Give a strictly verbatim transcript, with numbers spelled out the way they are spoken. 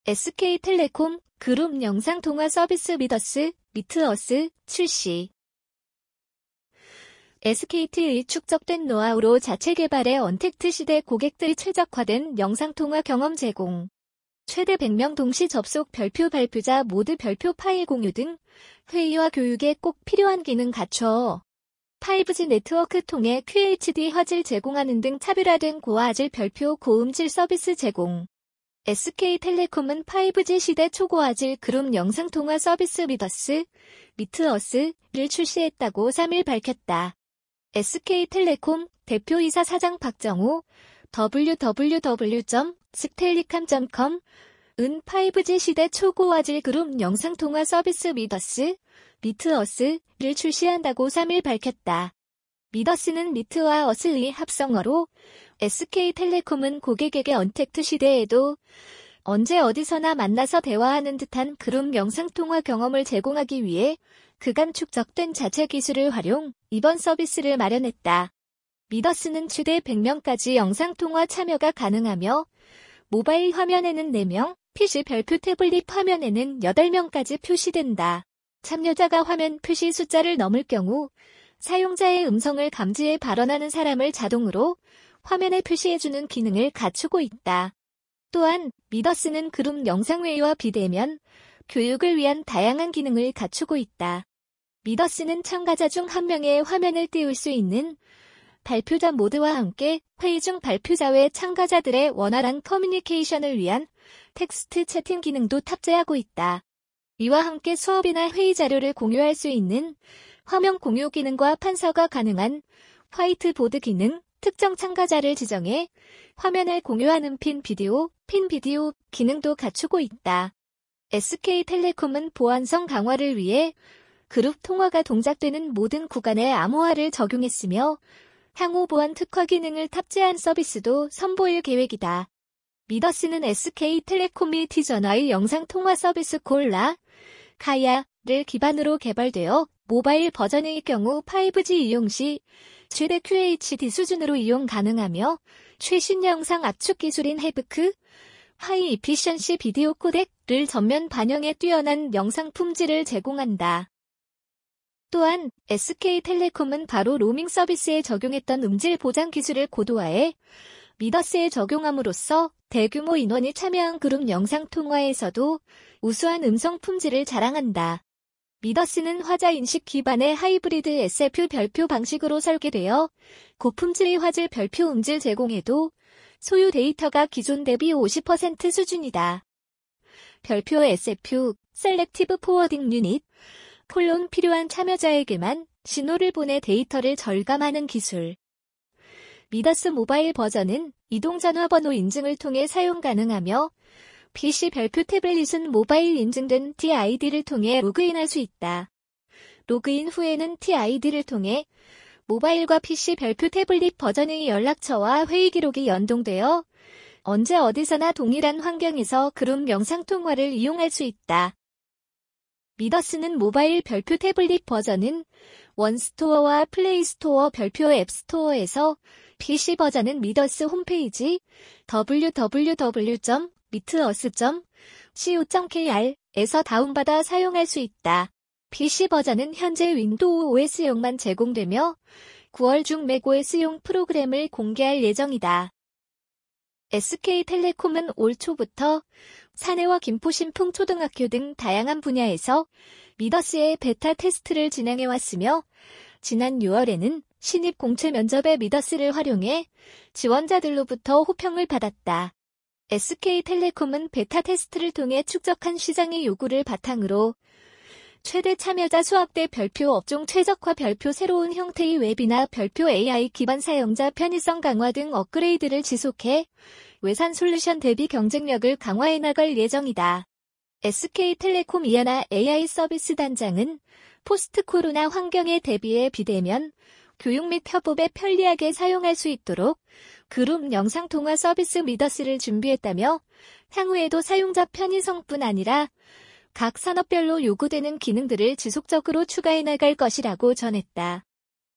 에스케이텔레콤 그룹 영상통화 서비스 미더스, 미트어스 출시. 에스케이티의 축적된 노하우로 자체 개발해 언택트 시대 고객들이 최적화된 영상통화 경험 제공. 최대 백 명 동시 접속 별표 발표자 모드 별표 파일 공유 등 회의와 교육에 꼭 필요한 기능 갖춰 파이브지 네트워크 통해 큐에이치디 화질 제공하는 등 차별화된 고화질 별표 고음질 서비스 제공. 에스케이텔레콤은 파이브지 시대 초고화질 그룹 영상통화 서비스 미더스, 미트어스를 출시했다고 삼 일 밝혔다. 에스케이텔레콤 대표이사 사장 박정호 더블유 더블유 더블유 점 스텔리캄 점 컴은 파이브지 시대 초고화질 그룹 영상통화 서비스 미더스, 미트어스를 출시한다고 삼 일 밝혔다. 미더스는 미트와 어스의 합성어로 에스케이텔레콤은 고객에게 언택트 시대에도 언제 어디서나 만나서 대화하는 듯한 그룹 영상통화 경험을 제공하기 위해 그간 축적된 자체 기술을 활용 이번 서비스를 마련했다. 미더스는 최대 백 명까지 영상통화 참여가 가능하며 모바일 화면에는 네 명, 피씨 별표 태블릿 화면에는 여덟 명까지 표시된다. 참여자가 화면 표시 숫자를 넘을 경우 사용자의 음성을 감지해 발언하는 사람을 자동으로 화면에 표시해주는 기능을 갖추고 있다. 또한 미더스는 그룹 영상회의와 비대면, 교육을 위한 다양한 기능을 갖추고 있다. 미더스는 참가자 중 한 명의 화면을 띄울 수 있는 발표자 모드와 함께 회의 중 발표자 외 참가자들의 원활한 커뮤니케이션을 위한 텍스트 채팅 기능도 탑재하고 있다. 이와 함께 수업이나 회의 자료를 공유할 수 있는 화면 공유 기능과 판서가 가능한 화이트보드 기능, 특정 참가자를 지정해 화면을 공유하는 핀 비디오, 핀 비디오 기능도 갖추고 있다. 에스케이텔레콤은 보안성 강화를 위해 그룹 통화가 동작되는 모든 구간에 암호화를 적용했으며 향후 보안 특화 기능을 탑재한 서비스도 선보일 계획이다. 미더스는 에스케이텔레콤이 티전화의 영상통화 서비스 콜라, 카야를 기반으로 개발되어 모바일 버전의 경우 파이브지 이용 시 최대 큐에이치디 수준으로 이용 가능하며 최신 영상 압축 기술인 헤브크, 하이 이피션시 비디오 코덱을 전면 반영해 뛰어난 영상 품질을 제공한다. 또한 에스케이텔레콤은 바로 로밍 서비스에 적용했던 음질 보장 기술을 고도화해 미더스에 적용함으로써 대규모 인원이 참여한 그룹 영상통화에서도 우수한 음성 품질을 자랑한다. 미더스는 화자인식 기반의 하이브리드 에스에프 별표 방식으로 설계되어 고품질의 화질 별표 음질 제공에도 소유 데이터가 기존 대비 오십 퍼센트 수준이다. 별표 에스에프, 셀렉티브 포워딩 유닛, 콜론 필요한 참여자에게만 신호를 보내 데이터를 절감하는 기술. 미더스 모바일 버전은 이동전화번호 인증을 통해 사용 가능하며 피씨 별표 태블릿은 모바일 인증된 티아이디를 통해 로그인할 수 있다. 로그인 후에는 티아이디를 통해 모바일과 피씨 별표 태블릿 버전의 연락처와 회의 기록이 연동되어 언제 어디서나 동일한 환경에서 그룹 영상통화를 이용할 수 있다. 미더스는 모바일 별표 태블릿 버전은 원스토어와 플레이스토어 별표 앱스토어에서 피씨 버전은 미더스 홈페이지 더블유 더블유 더블유 점 미트어스 점 씨오 점 케이알에서 다운받아 사용할 수 있다. 피씨 버전은 현재 윈도우 오에스용만 제공되며 구월 중 맥오에스용 프로그램을 공개할 예정이다. 에스케이텔레콤은 올 초부터 사내와 김포 신풍초등학교 등 다양한 분야에서 미더스의 베타 테스트를 진행해왔으며 지난 유월에는 신입 공채 면접에 미더스를 활용해 지원자들로부터 호평을 받았다. 에스케이텔레콤은 베타 테스트를 통해 축적한 시장의 요구를 바탕으로 최대 참여자 수확대 별표 업종 최적화 별표 새로운 형태의 웹이나 별표 에이아이 기반 사용자 편의성 강화 등 업그레이드를 지속해 외산 솔루션 대비 경쟁력을 강화해 나갈 예정이다. 에스케이텔레콤 이하나 에이아이 서비스 단장은 포스트 코로나 환경에 대비해 비대면, 교육 및 협업에 편리하게 사용할 수 있도록 그룹 영상통화 서비스 미더스를 준비했다며 향후에도 사용자 편의성뿐 아니라 각 산업별로 요구되는 기능들을 지속적으로 추가해 나갈 것이라고 전했다.